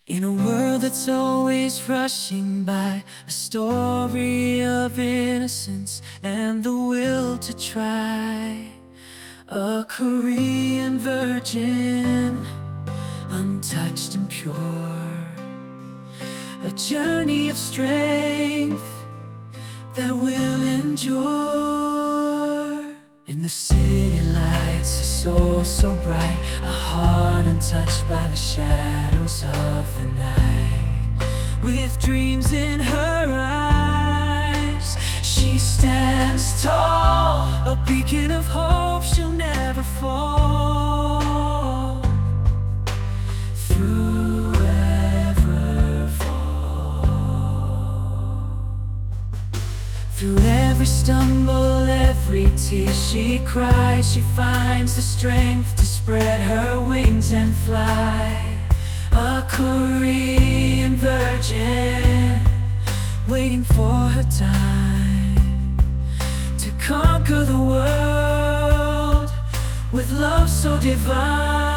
In a world that's always rushing by, a story of innocence and the will to try. A Korean virgin, untouched and pure. A journey of strength that will endure. In the city lights, a soul so bright, a heart untouched by the shadows of the night. With dreams in her eyes, she stands tall, a beacon of hope, she'll never fall. Through ever fall. Through every stumble, every tear she cries, she finds the strength to spread her wings and fly. A Korean virgin, waiting for her time to conquer the world with love so divine.